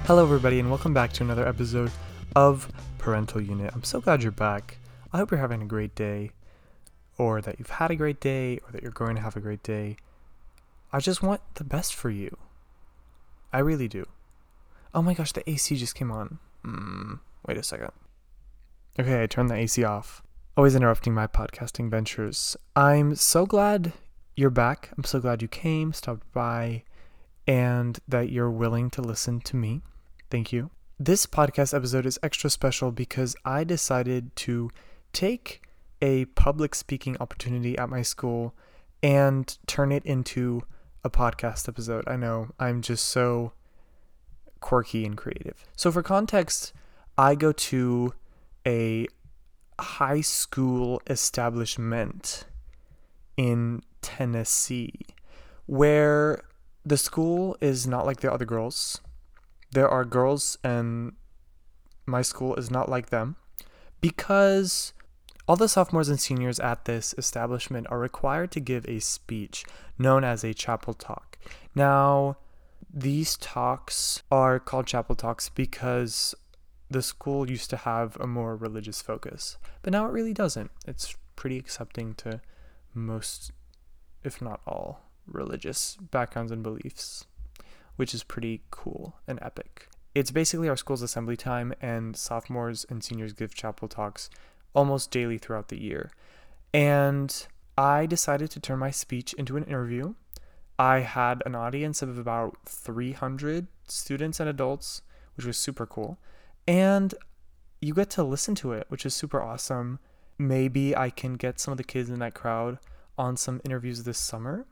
Hello everybody and welcome back to another episode of Parental Unit. I'm so glad you're back. I hope you're having a great day, or that you've had a great day, or that you're going to have a great day. I just want the best for you. I really do. Oh my gosh, the AC just came on. Wait a second. Okay, I turned the AC off. Always interrupting my podcasting ventures. I'm so glad you're back. I'm so glad you came, stopped by, and that you're willing to listen to me. Thank you. This podcast episode is extra special because I decided to take a public speaking opportunity at my school and turn it into a podcast episode. I know, I'm just so quirky and creative. So for context, I go to a high school establishment in Tennessee where the school is not like the other girls. There are girls, and my school is not like them because all the sophomores and seniors at this establishment are required to give a speech known as a chapel talk. Now, these talks are called chapel talks because the school used to have a more religious focus, but now it really doesn't. It's pretty accepting to most, if not all, religious backgrounds and beliefs, which is pretty cool and epic. It's basically our school's assembly time, and sophomores and seniors give chapel talks almost daily throughout the year. And I decided to turn my speech into an interview. I had an audience of about 300 students and adults, which was super cool. And you get to listen to it, which is super awesome. Maybe I can get some of the kids in that crowd on some interviews this summer.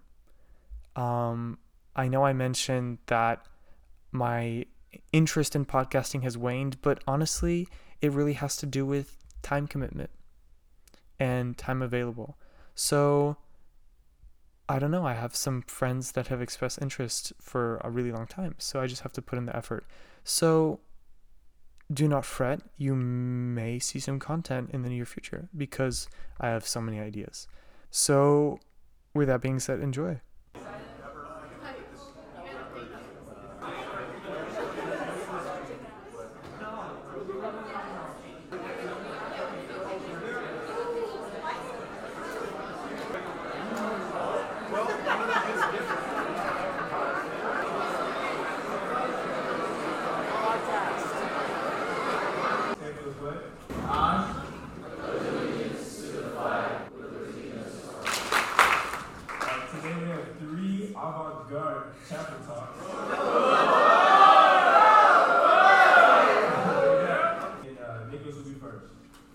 I know I mentioned that my interest in podcasting has waned, but honestly, it really has to do with time commitment and time available. So, I don't know, I have some friends that have expressed interest for a really long time, so I just have to put in the effort. So, do not fret, you may see some content in the near future because I have so many ideas. So, with that being said, enjoy. Chapel talk. Nicholas will be first.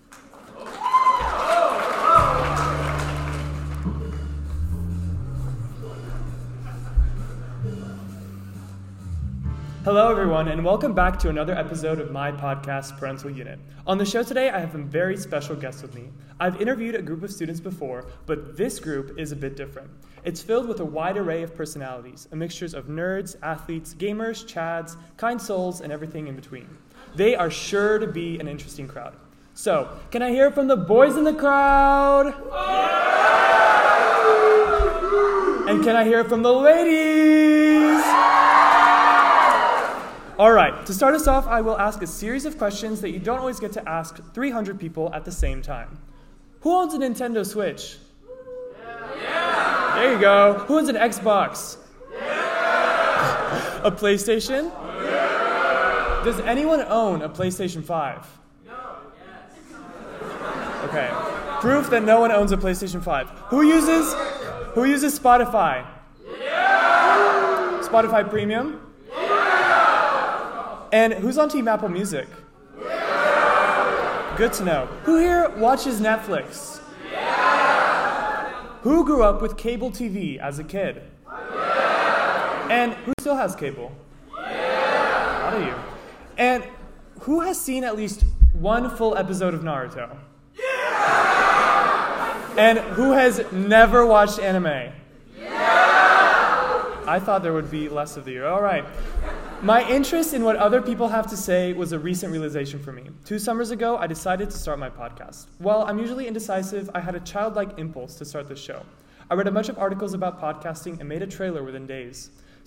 Hello everyone, and welcome back to another episode of my podcast, Parental Unit. On the show today, I have a very special guest with me. I've interviewed a group of students before, but this group is a bit different. It's filled with a wide array of personalities, a mixture of nerds, athletes, gamers, chads, kind souls, and everything in between. They are sure to be an interesting crowd. So, can I hear from the boys in the crowd? And can I hear from the ladies? All right, to start us off, I will ask a series of questions that you don't always get to ask 300 people at the same time. Who owns a Nintendo Switch? Yeah. There you go. Who owns an Xbox? Yeah. A PlayStation? Yeah. Does anyone own a PlayStation 5? No. Yes. Okay. Proof that no one owns a PlayStation 5. Who uses Spotify? Yeah. Spotify Premium? And who's on Team Apple Music? Yeah. Good to know. Who here watches Netflix? Yeah. Who grew up with cable TV as a kid? Yeah. And who still has cable? Yeah. A lot of you. And who has seen at least one full episode of Naruto? Yeah. And who has never watched anime? Yeah. I thought there would be less of you. All right. My interest in what other people have to say was a recent realization for me. 2 summers ago, I decided to start my podcast. While I'm usually indecisive, I had a childlike impulse to start this show. I read a bunch of articles about podcasting and made a trailer within days.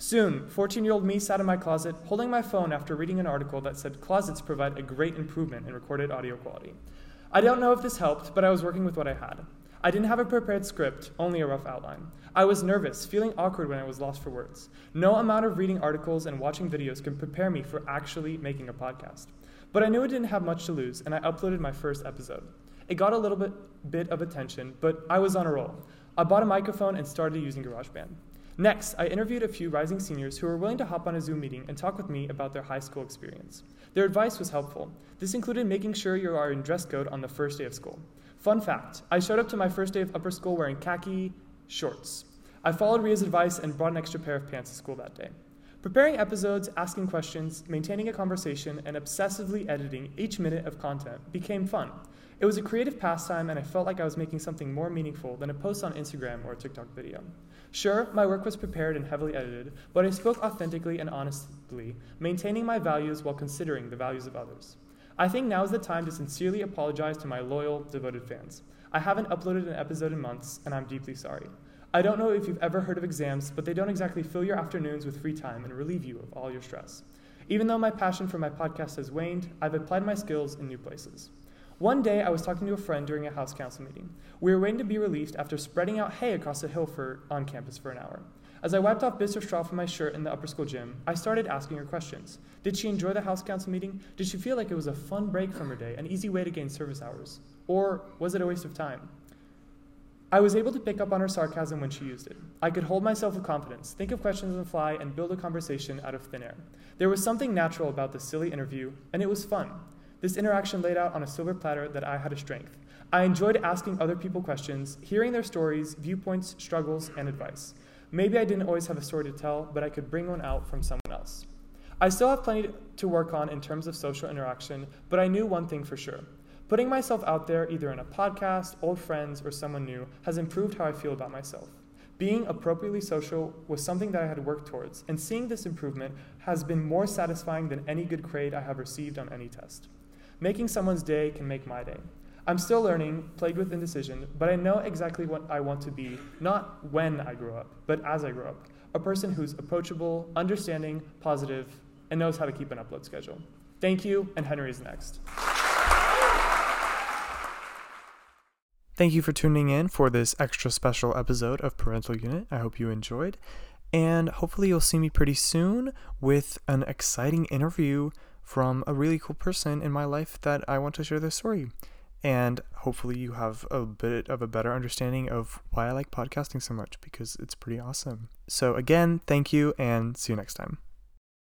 Soon, 14-year-old me sat in my closet, holding my phone after reading an article that said closets provide a great improvement in recorded audio quality. I don't know if this helped, but I was working with what I had. I didn't have a prepared script, only a rough outline. I was nervous, feeling awkward when I was lost for words. No amount of reading articles and watching videos can prepare me for actually making a podcast. But I knew I didn't have much to lose, and I uploaded my first episode. It got a little bit of attention, but I was on a roll. I bought a microphone and started using GarageBand. Next, I interviewed a few rising seniors who were willing to hop on a Zoom meeting and talk with me about their high school experience. Their advice was helpful. This included making sure you are in dress code on the first day of school. Fun fact, I showed up to my first day of upper school wearing khaki shorts. I followed Ria's advice and brought an extra pair of pants to school that day. Preparing episodes, asking questions, maintaining a conversation, and obsessively editing each minute of content became fun. It was a creative pastime, and I felt like I was making something more meaningful than a post on Instagram or a TikTok video. Sure, my work was prepared and heavily edited, but I spoke authentically and honestly, maintaining my values while considering the values of others. I think now is the time to sincerely apologize to my loyal, devoted fans. I haven't uploaded an episode in months, and I'm deeply sorry. I don't know if you've ever heard of exams, but they don't exactly fill your afternoons with free time and relieve you of all your stress. Even though my passion for my podcast has waned, I've applied my skills in new places. One day, I was talking to a friend during a house council meeting. We were waiting to be relieved after spreading out hay across the hill on campus for an hour. As I wiped off bits of straw from my shirt in the upper school gym, I started asking her questions. Did she enjoy the house council meeting? Did she feel like it was a fun break from her day, an easy way to gain service hours? Or was it a waste of time? I was able to pick up on her sarcasm when she used it. I could hold myself with confidence, think of questions on the fly, and build a conversation out of thin air. There was something natural about this silly interview, and it was fun. This interaction laid out on a silver platter that I had a strength. I enjoyed asking other people questions, hearing their stories, viewpoints, struggles, and advice. Maybe I didn't always have a story to tell, but I could bring one out from someone else. I still have plenty to work on in terms of social interaction, but I knew one thing for sure. Putting myself out there, either in a podcast, old friends, or someone new, has improved how I feel about myself. Being appropriately social was something that I had worked towards, and seeing this improvement has been more satisfying than any good grade I have received on any test. Making someone's day can make my day. I'm still learning, plagued with indecision, but I know exactly what I want to be, not when I grow up, but as I grow up. A person who's approachable, understanding, positive, and knows how to keep an upload schedule. Thank you, and Henry is next. Thank you for tuning in for this extra special episode of Parental Unit. I hope you enjoyed, and hopefully you'll see me pretty soon with an exciting interview from a really cool person in my life that I want to share their story. And hopefully you have a bit of a better understanding of why I like podcasting so much, because it's pretty awesome. So again, thank you, and see you next time.